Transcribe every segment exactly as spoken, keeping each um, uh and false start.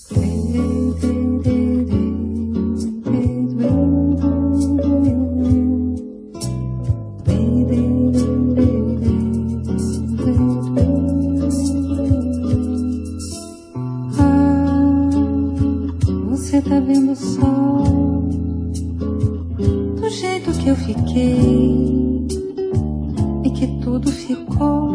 Você tá vendo só do jeito que eu fiquei e que tudo ficou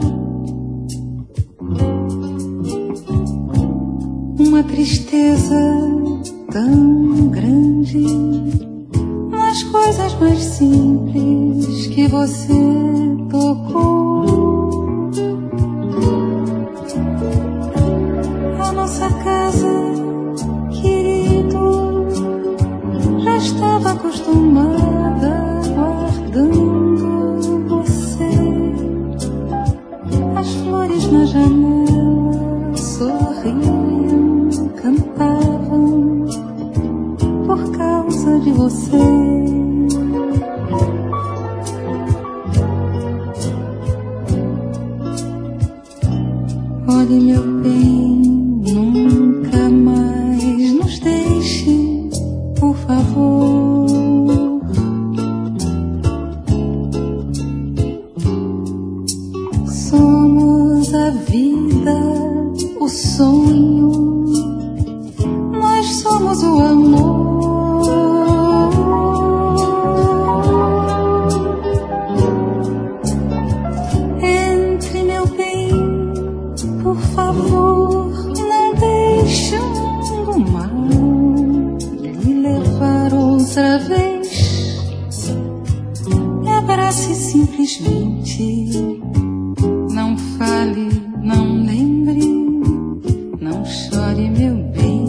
uma tristeza tão grande nas coisas mais simples que você tocou. A nossa casa, já estava acostumada guardando você. As flores na janela sorriam, cantavam por causa de você. Olhe, meu bem, nunca mais nos deixe, por favor. Somos a vida, o sonho, nós somos o amor. Entre, meu bem, por favor, não deixe o mundo mal outra vez. Me abrace simplesmente, não fale, não lembre, não chore, meu bem.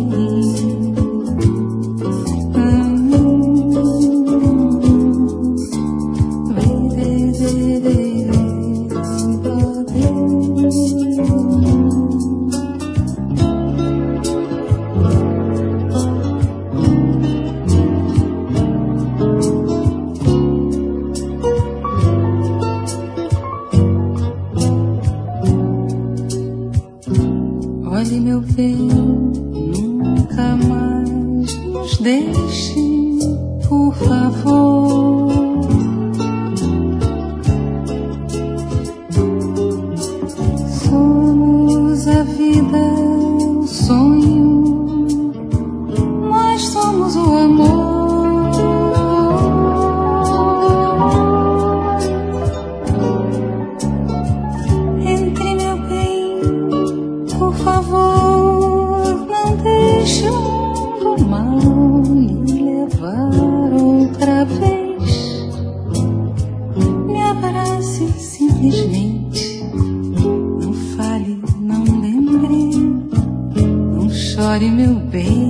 Olhe, meu bem, nunca mais nos deixe, por favor. Somos a vida, o sonho, nós somos o amor. Entre, meu bem, por favor, não deixe o mundo mal me levar outra vez. Me abrace simplesmente, não fale, não lembre, não chore, meu bem.